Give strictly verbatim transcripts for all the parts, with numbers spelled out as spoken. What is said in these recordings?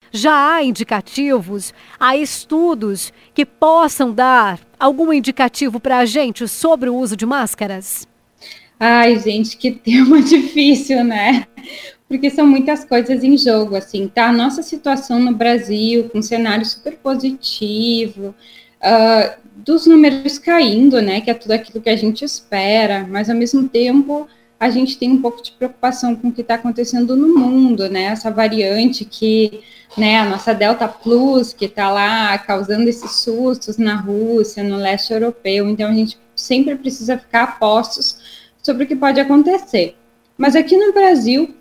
Já há indicativos, há estudos que possam dar algum indicativo para a gente sobre o uso de máscaras? Ai, gente, que tema difícil, né? Porque são muitas coisas em jogo, assim, tá? A nossa situação no Brasil, com um cenário super positivo, uh, dos números caindo, né? Que é tudo aquilo que a gente espera, mas ao mesmo tempo a gente tem um pouco de preocupação com o que está acontecendo no mundo, né? Essa variante que, né, a nossa Delta Plus, que está lá causando esses sustos na Rússia, no leste europeu, então a gente sempre precisa ficar a postos sobre o que pode acontecer. Mas aqui no Brasil,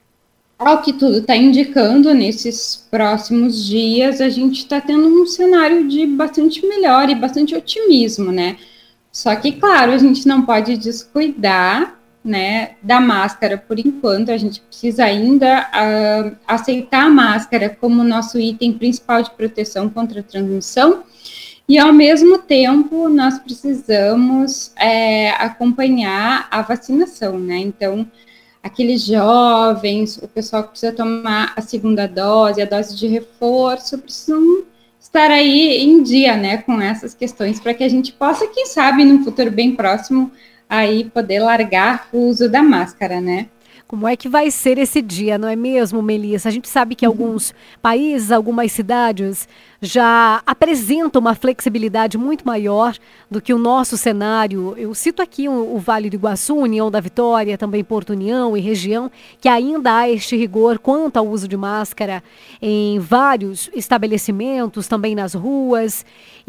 ao que tudo está indicando, nesses próximos dias, a gente está tendo um cenário de bastante melhor e bastante otimismo, né? Só que, claro, a gente não pode descuidar, né, da máscara por enquanto. A gente precisa ainda uh, aceitar a máscara como nosso item principal de proteção contra a transmissão. E, ao mesmo tempo, nós precisamos é, acompanhar a vacinação, né? Então, aqueles jovens, o pessoal que precisa tomar a segunda dose, a dose de reforço, precisam estar aí em dia, né, com essas questões, para que a gente possa, quem sabe, num futuro bem próximo, aí poder largar o uso da máscara, né? Como é que vai ser esse dia, não é mesmo, Melissa? A gente sabe que alguns países, algumas cidades já apresentam uma flexibilidade muito maior do que o nosso cenário. Eu cito aqui o, o Vale do Iguaçu, União da Vitória, também Porto União e região, que ainda há este rigor quanto ao uso de máscara em vários estabelecimentos, também nas ruas.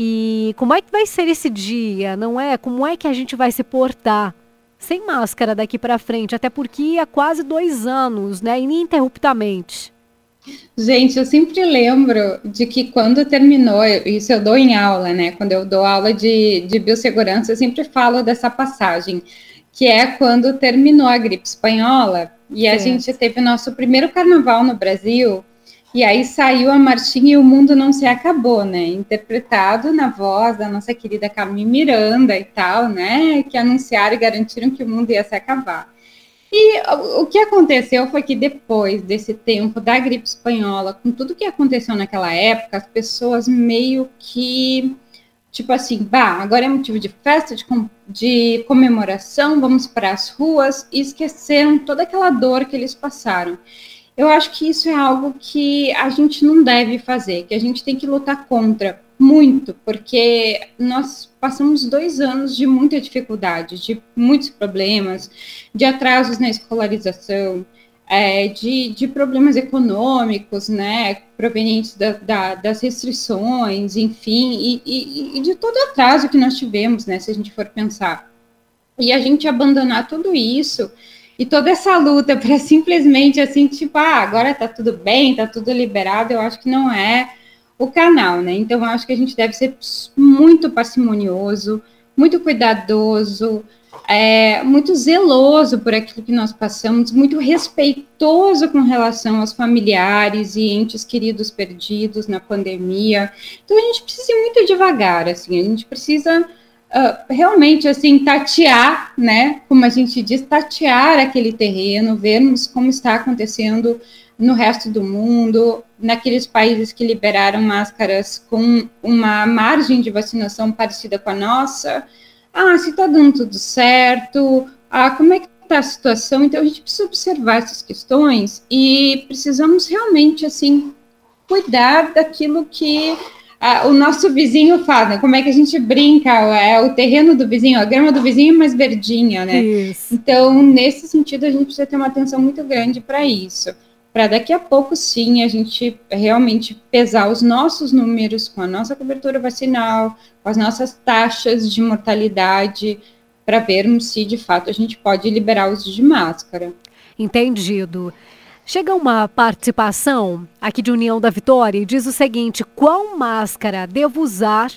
E como é que vai ser esse dia, não é? Como é que a gente vai se portar sem máscara daqui para frente, até porque há quase dois anos, né, ininterruptamente? Gente, eu sempre lembro de que quando terminou, isso eu dou em aula, né, quando eu dou aula de, de biossegurança, eu sempre falo dessa passagem, que é quando terminou a gripe espanhola, e a Certo. gente teve o nosso primeiro carnaval no Brasil, e aí saiu a marchinha e o mundo não se acabou, né? Interpretado na voz da nossa querida Carmen Miranda e tal, né? Que anunciaram e garantiram que o mundo ia se acabar. E o que aconteceu foi que depois desse tempo da gripe espanhola, com tudo que aconteceu naquela época, as pessoas meio que, tipo assim, bah, agora é motivo de festa, de, com, de comemoração, vamos para as ruas, e esqueceram toda aquela dor que eles passaram. Eu acho que isso é algo que a gente não deve fazer, que a gente tem que lutar contra muito, porque nós passamos dois anos de muita dificuldade, de muitos problemas, de atrasos na escolarização, é, de, de problemas econômicos, né, provenientes da, da, das restrições, enfim, e, e, e de todo atraso que nós tivemos, né, se a gente for pensar. E a gente abandonar tudo isso e toda essa luta para simplesmente assim, tipo, ah, agora tá tudo bem, tá tudo liberado, eu acho que não é o canal, né? Então, eu acho que a gente deve ser muito parcimonioso, muito cuidadoso, é, muito zeloso por aquilo que nós passamos, muito respeitoso com relação aos familiares e entes queridos perdidos na pandemia. Então, a gente precisa ir muito devagar, assim, a gente precisa Uh, realmente, assim, tatear, né, como a gente diz, tatear aquele terreno, vermos como está acontecendo no resto do mundo, naqueles países que liberaram máscaras com uma margem de vacinação parecida com a nossa. Ah, se está dando tudo certo, ah, como é que está a situação? Então, a gente precisa observar essas questões e precisamos realmente, assim, cuidar daquilo que Ah, o nosso vizinho faz, né? Como é que a gente brinca? É o terreno do vizinho, a grama do vizinho é mais verdinha, né? Isso. Então, nesse sentido, a gente precisa ter uma atenção muito grande para isso. Para daqui a pouco, sim, a gente realmente pesar os nossos números com a nossa cobertura vacinal, com as nossas taxas de mortalidade, para vermos se, de fato, a gente pode liberar o uso de máscara. Entendido. Chega uma participação aqui de União da Vitória e diz o seguinte: qual máscara devo usar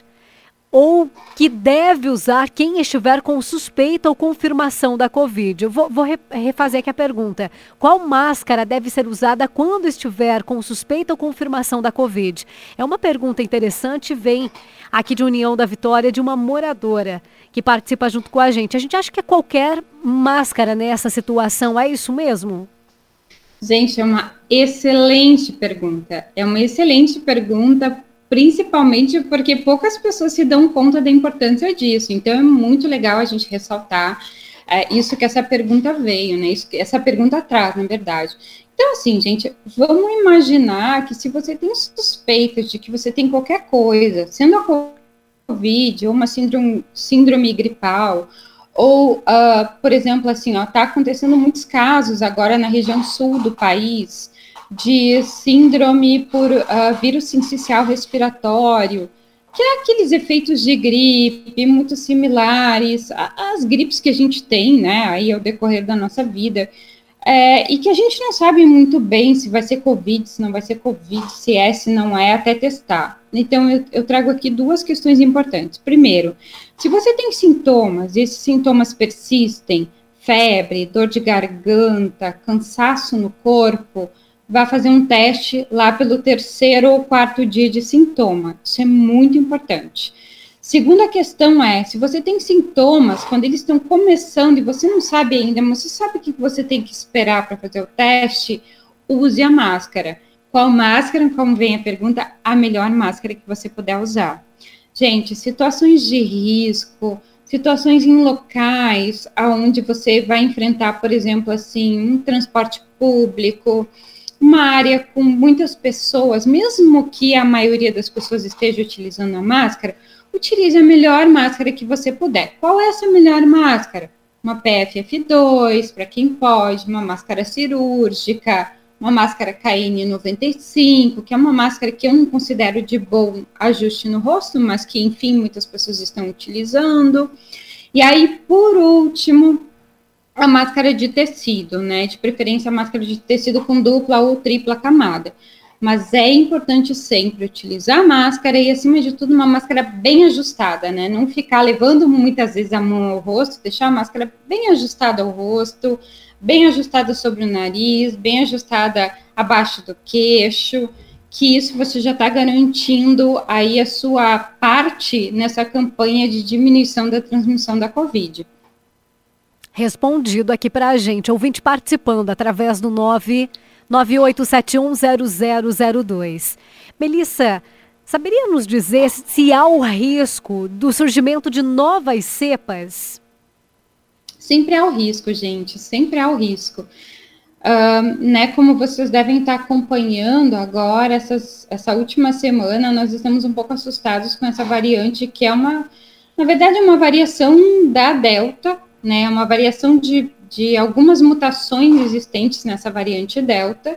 ou que deve usar quem estiver com suspeita ou confirmação da Covid? Eu vou, vou refazer aqui a pergunta. Qual máscara deve ser usada quando estiver com suspeita ou confirmação da Covid? É uma pergunta interessante, vem aqui de União da Vitória, de uma moradora que participa junto com a gente. A gente acha que é qualquer máscara nessa situação, é isso mesmo? Gente, é uma excelente pergunta. É uma excelente pergunta, principalmente porque poucas pessoas se dão conta da importância disso. Então, é muito legal a gente ressaltar é, isso que essa pergunta veio, né? Isso que essa pergunta traz, na verdade. Então, assim, gente, vamos imaginar que se você tem suspeitas de que você tem qualquer coisa, sendo a Covid ou uma síndrome, síndrome gripal, ou, uh, por exemplo, assim, ó, tá acontecendo muitos casos agora na região sul do país de síndrome por uh, vírus sincicial respiratório, que é aqueles efeitos de gripe muito similares às gripes que a gente tem, né, aí ao decorrer da nossa vida, é, e que a gente não sabe muito bem se vai ser Covid, se não vai ser Covid, se é, se não é, até testar. Então, eu, eu trago aqui duas questões importantes. Primeiro, se você tem sintomas, e esses sintomas persistem, febre, dor de garganta, cansaço no corpo, vá fazer um teste lá pelo terceiro ou quarto dia de sintoma. Isso é muito importante. Segunda questão é, se você tem sintomas, quando eles estão começando e você não sabe ainda, mas você sabe o que você tem que esperar para fazer o teste, use a máscara. Qual máscara? Como vem a pergunta, a melhor máscara que você puder usar. Gente, situações de risco, situações em locais onde você vai enfrentar, por exemplo, assim, um transporte público, uma área com muitas pessoas, mesmo que a maioria das pessoas esteja utilizando a máscara, utilize a melhor máscara que você puder. Qual é essa melhor máscara? Uma P F F dois, para quem pode, uma máscara cirúrgica, uma máscara K N noventa e cinco, que é uma máscara que eu não considero de bom ajuste no rosto, mas que, enfim, muitas pessoas estão utilizando. E aí, por último, a máscara de tecido, né? De preferência, a máscara de tecido com dupla ou tripla camada. Mas é importante sempre utilizar a máscara e, acima de tudo, uma máscara bem ajustada, né? Não ficar levando muitas vezes a mão ao rosto, deixar a máscara bem ajustada ao rosto, bem ajustada sobre o nariz, bem ajustada abaixo do queixo, que isso você já está garantindo aí a sua parte nessa campanha de diminuição da transmissão da Covid. Respondido aqui para a gente, ouvinte participando através do nove nove oito sete um zero zero zero dois. Melissa, saberia nos dizer se há o risco do surgimento de novas cepas? Sempre há o risco, gente, sempre há o risco. Uh, né, como vocês devem estar acompanhando agora, essas, essa última semana, nós estamos um pouco assustados com essa variante, que é uma, na verdade, é uma variação da Delta, né, uma variação de, de algumas mutações existentes nessa variante Delta,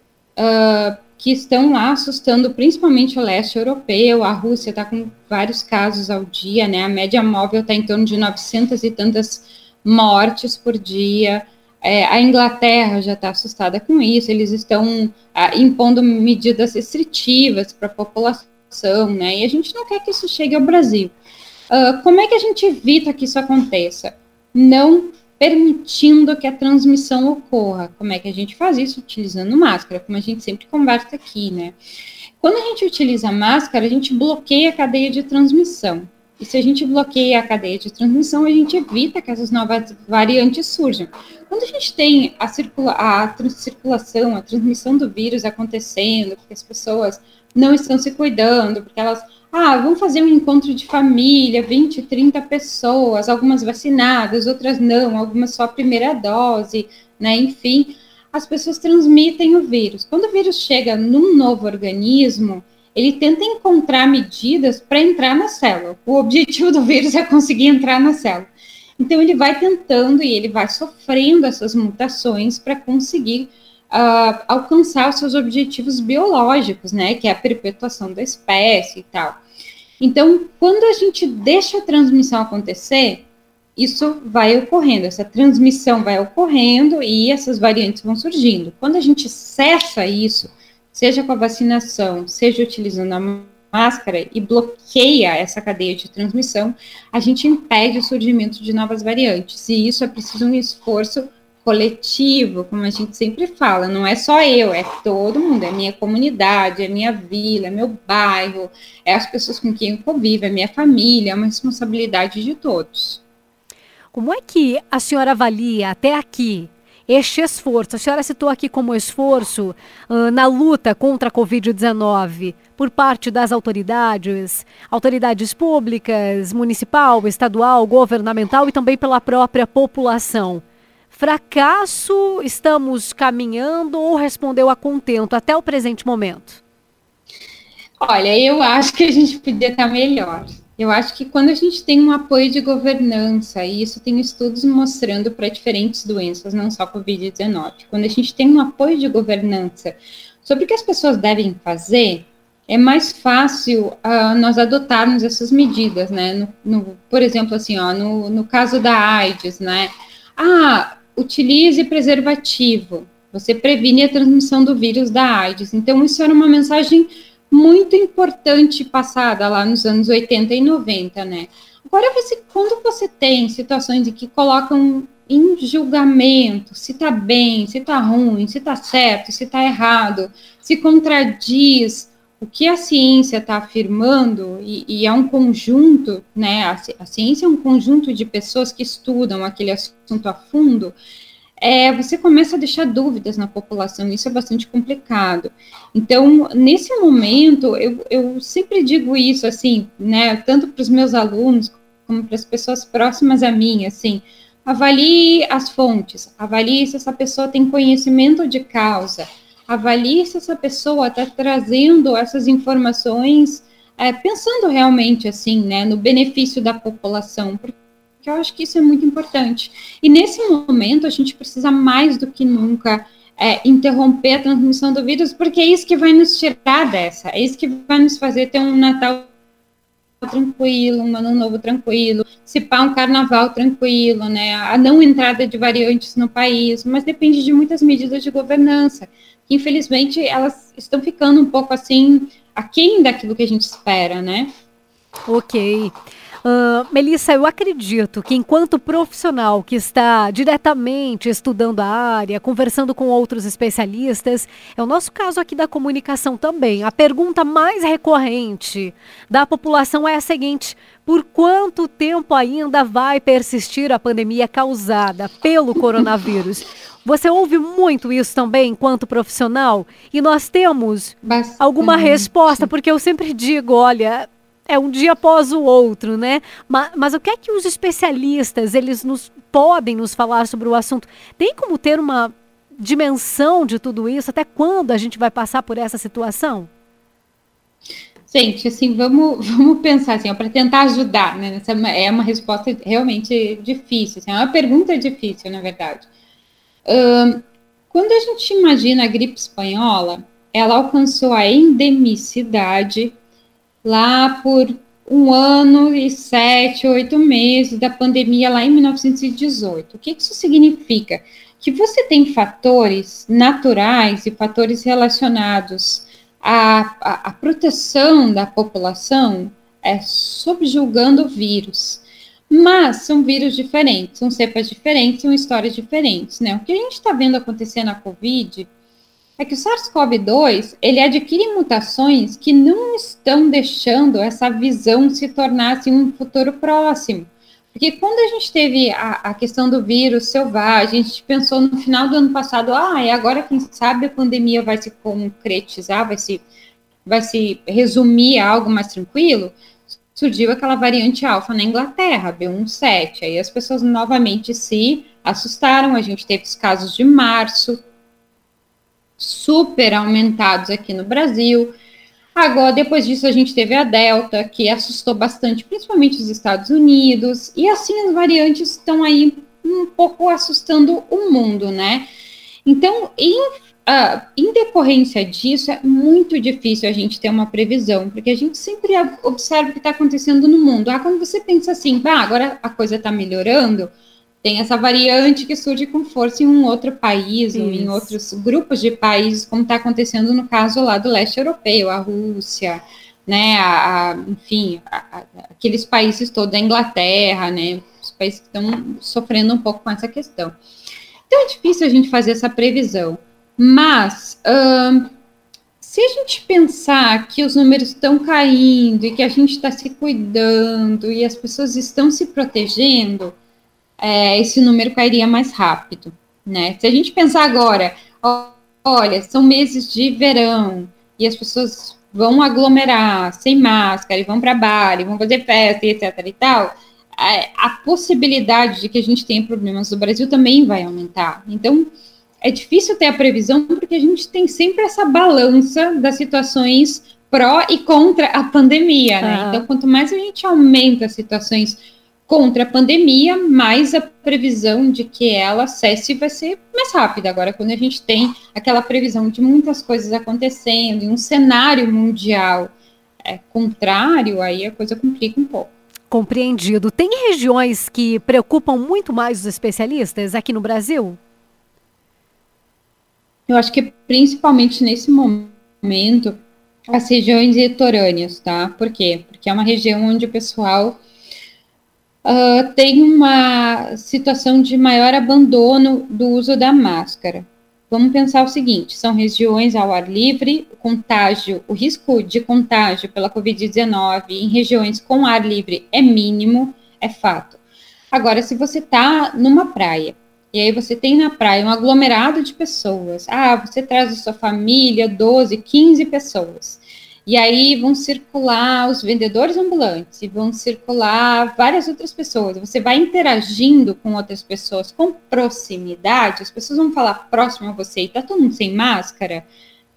uh, que estão lá assustando principalmente o leste europeu. A Rússia está com vários casos ao dia, né, a média móvel está em torno de novecentas e tantas mortes por dia. É, a Inglaterra já está assustada com isso, eles estão ah, impondo medidas restritivas para a população, né, e a gente não quer que isso chegue ao Brasil. Uh, como é que a gente evita que isso aconteça? Não permitindo que a transmissão ocorra. Como é que a gente faz isso? Utilizando máscara, como a gente sempre conversa aqui, né? Quando a gente utiliza máscara, a gente bloqueia a cadeia de transmissão. E se a gente bloqueia a cadeia de transmissão, a gente evita que essas novas variantes surjam. Quando a gente tem a, circula a circulação, a transmissão do vírus acontecendo, porque as pessoas não estão se cuidando, porque elas, ah, vão fazer um encontro de família, vinte, trinta pessoas, algumas vacinadas, outras não, algumas só a primeira dose, né, enfim, as pessoas transmitem o vírus. Quando o vírus chega num novo organismo, ele tenta encontrar medidas para entrar na célula. O objetivo do vírus é conseguir entrar na célula. Então, ele vai tentando e ele vai sofrendo essas mutações para conseguir uh, alcançar os seus objetivos biológicos, né, que é a perpetuação da espécie e tal. Então, quando a gente deixa a transmissão acontecer, isso vai ocorrendo, essa transmissão vai ocorrendo e essas variantes vão surgindo. Quando a gente cessa isso, seja com a vacinação, seja utilizando a máscara e bloqueia essa cadeia de transmissão, a gente impede o surgimento de novas variantes. E isso é preciso um esforço coletivo, como a gente sempre fala, não é só eu, é todo mundo, é minha comunidade, é minha vila, é meu bairro, é as pessoas com quem eu convivo, é minha família, é uma responsabilidade de todos. Como é que a senhora avalia até aqui este esforço? A senhora citou aqui como esforço uh, na luta contra a covid dezenove por parte das autoridades, autoridades públicas, municipal, estadual, governamental e também pela própria população. Fracasso, estamos caminhando ou respondeu a contento até o presente momento? Olha, eu acho que a gente podia estar melhor. Eu acho que quando a gente tem um apoio de governança, e isso tem estudos mostrando para diferentes doenças, não só covid dezenove, quando a gente tem um apoio de governança sobre o que as pessoas devem fazer, é mais fácil uh, nós adotarmos essas medidas, né? No, no, por exemplo, assim, ó, no, no caso da AIDS, né? Ah, utilize preservativo, você previne a transmissão do vírus da AIDS. Então, isso era uma mensagem muito importante passada lá nos anos oitenta e noventa, né? Agora, você, quando você tem situações em que colocam em julgamento se tá bem, se tá ruim, se tá certo, se tá errado, se contradiz o que a ciência está afirmando, e, e é um conjunto, né? A, a ciência é um conjunto de pessoas que estudam aquele assunto a fundo. É, você começa a deixar dúvidas na população, isso é bastante complicado. Então, nesse momento, eu, eu sempre digo isso, assim, né, tanto para os meus alunos, como para as pessoas próximas a mim, assim, avalie as fontes, avalie se essa pessoa tem conhecimento de causa, avalie se essa pessoa está trazendo essas informações, é, pensando realmente, assim, né, no benefício da população, porque que eu acho que isso é muito importante. E nesse momento, a gente precisa mais do que nunca é, interromper a transmissão do vírus, porque é isso que vai nos tirar dessa, é isso que vai nos fazer ter um Natal tranquilo, um Ano Novo tranquilo, se pá, um Carnaval tranquilo, né? A não entrada de variantes no país, mas depende de muitas medidas de governança, que infelizmente elas estão ficando um pouco assim, aquém daquilo que a gente espera, né? Ok. Uh, Melissa, eu acredito que enquanto profissional que está diretamente estudando a área, conversando com outros especialistas, é o nosso caso aqui da comunicação também. A pergunta mais recorrente da população é a seguinte: por quanto tempo ainda vai persistir a pandemia causada pelo coronavírus? Você ouve muito isso também enquanto profissional? E nós temos Bastante. alguma resposta? Porque eu sempre digo, olha, é um dia após o outro, né? Mas, mas o que é que os especialistas, eles nos podem nos falar sobre o assunto? Tem como ter uma dimensão de tudo isso? Até quando a gente vai passar por essa situação? Gente, assim, vamos, vamos pensar assim, para tentar ajudar, né? Essa é uma resposta realmente difícil, assim, é uma pergunta difícil, na verdade. Um, quando a gente imagina a gripe espanhola, ela alcançou a endemicidade lá por um ano e sete, oito meses da pandemia lá em mil novecentos e dezoito. O que isso significa? Que você tem fatores naturais e fatores relacionados à, à, à proteção da população é, subjugando o vírus. Mas são vírus diferentes, são cepas diferentes, são histórias diferentes, né? O que a gente está vendo acontecer na Covid é que o SARS-CoV dois, ele adquire mutações que não estão deixando essa visão se tornar assim, um futuro próximo. Porque quando a gente teve a, a questão do vírus selvagem, a gente pensou no final do ano passado, ah, e agora quem sabe a pandemia vai se concretizar, vai se, vai se resumir a algo mais tranquilo. Surgiu aquela variante alfa na Inglaterra, B um ponto sete, aí as pessoas novamente se assustaram, a gente teve os casos de março, super aumentados aqui no Brasil. Agora, depois disso, a gente teve a Delta, que assustou bastante, principalmente os Estados Unidos, e assim as variantes estão aí um pouco assustando o mundo, né? Então, em, uh, em decorrência disso, é muito difícil a gente ter uma previsão, porque a gente sempre observa o que está acontecendo no mundo. Ah, quando você pensa assim, bah, agora a coisa está melhorando, tem essa variante que surge com força em um outro país, Isso. ou em outros grupos de países, como está acontecendo no caso lá do leste europeu, a Rússia, né, a, a, enfim, a, a, aqueles países todos, a Inglaterra, né, os países que estão sofrendo um pouco com essa questão. Então é difícil a gente fazer essa previsão, mas hum, se a gente pensar que os números estão caindo e que a gente está se cuidando e as pessoas estão se protegendo, É, esse número cairia mais rápido. né? Se a gente pensar agora, ó, olha, são meses de verão e as pessoas vão aglomerar sem máscara e vão para bar e vão fazer festa e etc e tal, a, a possibilidade de que a gente tenha problemas no Brasil também vai aumentar. Então, é difícil ter a previsão porque a gente tem sempre essa balança das situações pró e contra a pandemia, né? Uhum. Então, quanto mais a gente aumenta as situações contra a pandemia, mais a previsão de que ela cesse vai ser mais rápida. Agora, quando a gente tem aquela previsão de muitas coisas acontecendo e um cenário mundial é, contrário, aí a coisa complica um pouco. Compreendido. Tem regiões que preocupam muito mais os especialistas aqui no Brasil? Eu acho que principalmente nesse momento, as regiões litorâneas, tá? Por quê? Porque é uma região onde o pessoal uh, tem uma situação de maior abandono do uso da máscara. Vamos pensar o seguinte, são regiões ao ar livre, o contágio, o risco de contágio pela covid dezenove em regiões com ar livre é mínimo, é fato. Agora, se você está numa praia, e aí você tem na praia um aglomerado de pessoas. Ah, você traz a sua família, doze, quinze pessoas. E aí vão circular os vendedores ambulantes, e vão circular várias outras pessoas. Você vai interagindo com outras pessoas com proximidade, as pessoas vão falar próximo a você e tá todo mundo sem máscara,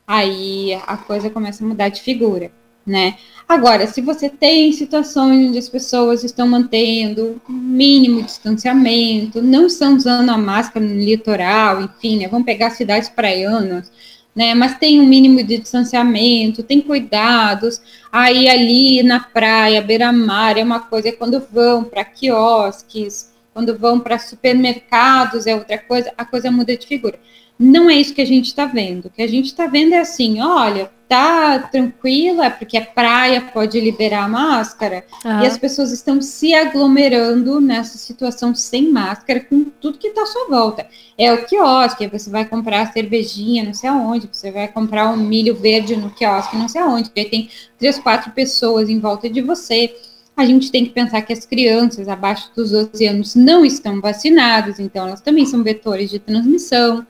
aí a coisa começa a mudar de figura, né? Agora, se você tem situações onde as pessoas estão mantendo um mínimo distanciamento, não estão usando a máscara no litoral, enfim, né, vão pegar cidades praianas, né, mas tem um mínimo de distanciamento, tem cuidados, aí ali na praia, beira-mar, é uma coisa, quando vão para quiosques, quando vão para supermercados, é outra coisa, a coisa muda de figura. Não é isso que a gente está vendo. O que a gente está vendo é assim, olha, tá tranquila, é porque é praia, pode liberar a máscara, uhum. E as pessoas estão se aglomerando nessa situação sem máscara, com tudo que está à sua volta. É o quiosque, você vai comprar a cervejinha, não sei aonde, você vai comprar um milho verde no quiosque, não sei aonde, porque aí tem três, quatro pessoas em volta de você. A gente tem que pensar que as crianças abaixo dos doze anos não estão vacinadas, então elas também são vetores de transmissão.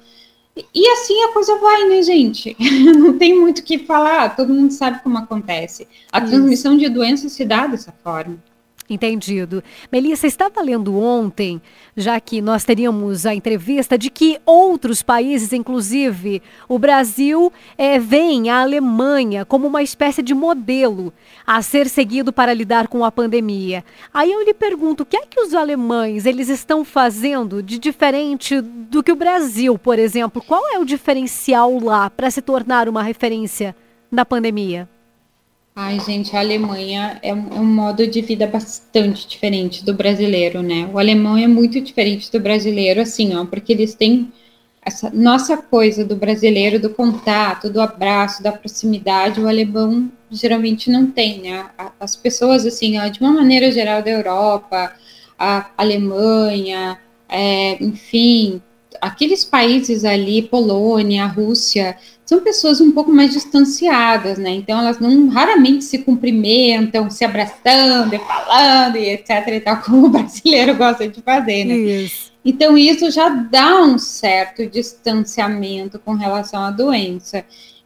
E assim a coisa vai, né, gente? Não tem muito o que falar, todo mundo sabe como acontece. A Isso. transmissão de doenças se dá dessa forma. Entendido. Melissa, estava lendo ontem, já que nós teríamos a entrevista, de que outros países, inclusive o Brasil, é, veem a Alemanha como uma espécie de modelo a ser seguido para lidar com a pandemia. Aí eu lhe pergunto, o que é que os alemães eles estão fazendo de diferente do que o Brasil, por exemplo? Qual é o diferencial lá para se tornar uma referência na pandemia? Ai, gente, a Alemanha é um, é um modo de vida bastante diferente do brasileiro, né? O alemão é muito diferente do brasileiro, assim, ó, porque eles têm essa nossa coisa do brasileiro, do contato, do abraço, da proximidade, o alemão geralmente não tem, né? As pessoas, assim, ó, de uma maneira geral da Europa, a Alemanha, é, enfim, aqueles países ali, Polônia, Rússia, são pessoas um pouco mais distanciadas, né? Então, elas não raramente se cumprimentam, se abraçando e falando e etc e tal, como o brasileiro gosta de fazer, né? Isso. Então, isso já dá um certo distanciamento com relação à doença.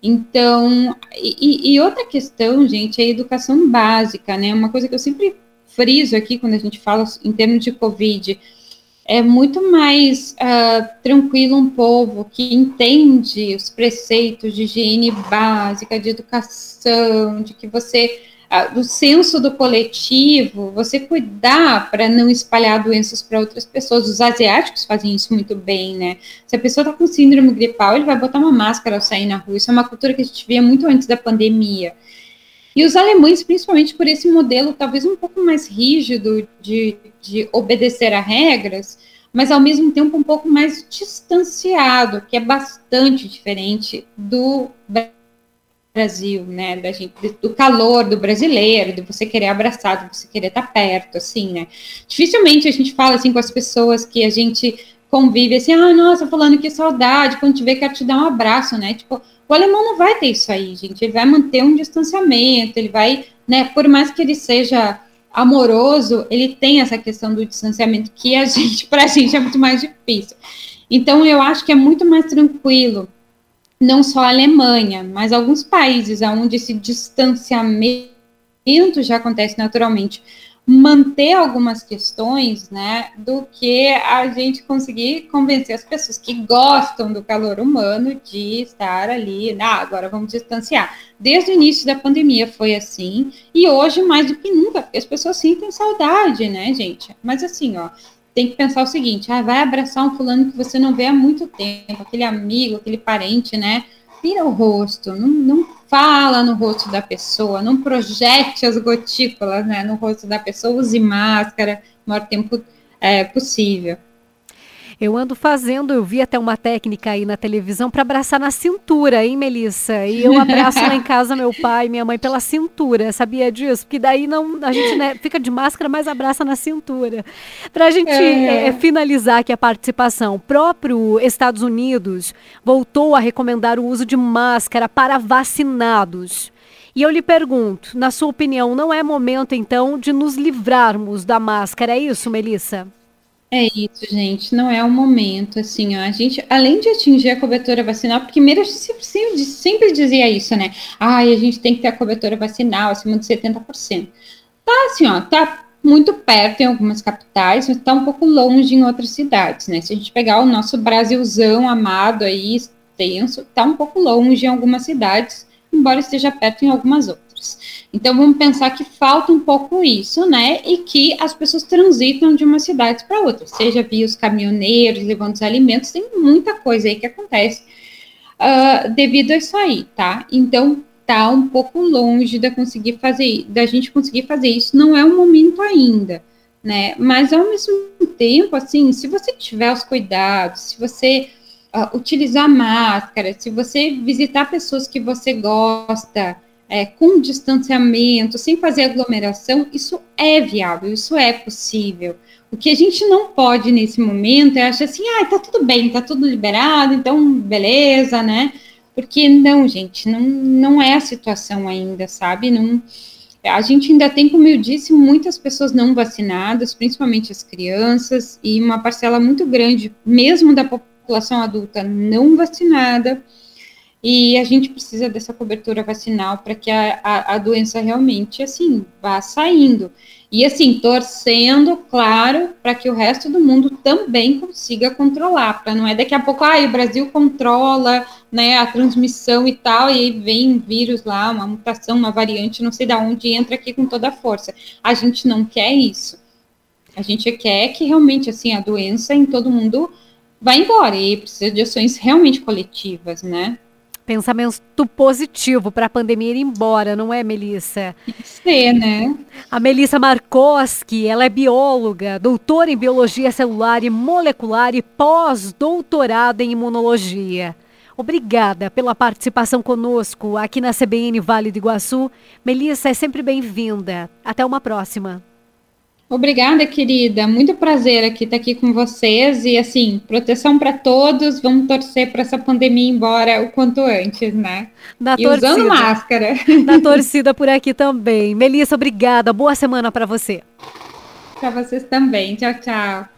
Então, e, e outra questão, gente, é a educação básica, né? Uma coisa que eu sempre friso aqui quando a gente fala em termos de Covid, é muito mais uh, tranquilo um povo que entende os preceitos de higiene básica, de educação, de que você, uh, do senso do coletivo, você cuidar para não espalhar doenças para outras pessoas. Os asiáticos fazem isso muito bem, né? Se a pessoa está com síndrome gripal, ele vai botar uma máscara ao sair na rua. Isso é uma cultura que a gente via muito antes da pandemia. E os alemães, principalmente por esse modelo talvez um pouco mais rígido de, de obedecer a regras, mas ao mesmo tempo um pouco mais distanciado, que é bastante diferente do Brasil, né, da gente, do calor do brasileiro, de você querer abraçar, de você querer estar perto, assim, né. Dificilmente a gente fala assim com as pessoas que a gente convive, assim, ah, nossa, falando que saudade, quando te vê, quero te dar um abraço, né, tipo, o alemão não vai ter isso aí, gente, ele vai manter um distanciamento, ele vai, né, por mais que ele seja amoroso, ele tem essa questão do distanciamento que a gente, pra gente é muito mais difícil. Então, eu acho que é muito mais tranquilo, não só a Alemanha, mas alguns países onde esse distanciamento já acontece naturalmente, manter algumas questões, né, do que a gente conseguir convencer as pessoas que gostam do calor humano de estar ali, ah, agora vamos distanciar. Desde o início da pandemia foi assim, e hoje mais do que nunca, porque as pessoas sentem saudade, né, gente? Mas assim, ó, tem que pensar o seguinte, ah, vai abraçar um fulano que você não vê há muito tempo, aquele amigo, aquele parente, né? Vira o rosto, não, não fala no rosto da pessoa, não projete as gotículas, né, no rosto da pessoa, use máscara o maior tempo é, possível. Eu ando fazendo, eu vi até uma técnica aí na televisão para abraçar na cintura, hein, Melissa? E eu abraço lá em casa meu pai e minha mãe pela cintura, sabia disso? Porque daí não, a gente, né, fica de máscara, mas abraça na cintura. Para a gente é. É, finalizar aqui a participação, o próprio Estados Unidos voltou a recomendar o uso de máscara para vacinados. E eu lhe pergunto, na sua opinião, não é momento, então, de nos livrarmos da máscara, é isso, Melissa? É isso, gente, não é o momento, assim, ó, a gente, além de atingir a cobertura vacinal, porque primeiro a gente sempre, sempre dizia isso, né, ai, a gente tem que ter a cobertura vacinal acima de setenta por cento. Tá assim, ó, tá muito perto em algumas capitais, mas tá um pouco longe em outras cidades, né, se a gente pegar o nosso Brasilzão amado aí, extenso, tá um pouco longe em algumas cidades, embora esteja perto em algumas outras. Então, vamos pensar que falta um pouco isso, né? E que as pessoas transitam de uma cidade para outra, seja via os caminhoneiros levando os alimentos, tem muita coisa aí que acontece uh, devido a isso aí, tá? Então, tá um pouco longe da, conseguir fazer, da gente conseguir fazer isso, não é o momento ainda, né? Mas, ao mesmo tempo, assim, se você tiver os cuidados, se você uh, utilizar máscara, se você visitar pessoas que você gosta, É, com distanciamento, sem fazer aglomeração, isso é viável, isso é possível. O que a gente não pode nesse momento é achar assim, ah, tá tudo bem, tá tudo liberado, então beleza, né? Porque não, gente, não, não é a situação ainda, sabe? Não, a gente ainda tem, como eu disse, muitas pessoas não vacinadas, principalmente as crianças, e uma parcela muito grande, mesmo da população adulta não vacinada. E a gente precisa dessa cobertura vacinal para que a, a, a doença realmente, assim, vá saindo. E, assim, torcendo, claro, para que o resto do mundo também consiga controlar, para não é daqui a pouco, ah, o Brasil controla, né, a transmissão e tal, e aí vem um vírus lá, uma mutação, uma variante, não sei de onde, entra aqui com toda a força. A gente não quer isso. A gente quer que realmente, assim, a doença em todo mundo vá embora, e precisa de ações realmente coletivas, né? Pensamento positivo para a pandemia ir embora, não é, Melissa? Tem que ser, né? A Melissa Markoski, ela é bióloga, doutora em biologia celular e molecular e pós-doutorado em imunologia. Obrigada pela participação conosco aqui na C B N Vale do Iguaçu. Melissa, é sempre bem-vinda. Até uma próxima. Obrigada, querida. Muito prazer aqui estar aqui com vocês. E, assim, proteção para todos. Vamos torcer para essa pandemia ir embora o quanto antes, né? Na e torcida. Usando máscara. Na torcida por aqui também. Melissa, obrigada. Boa semana para você. Para vocês também. Tchau, tchau.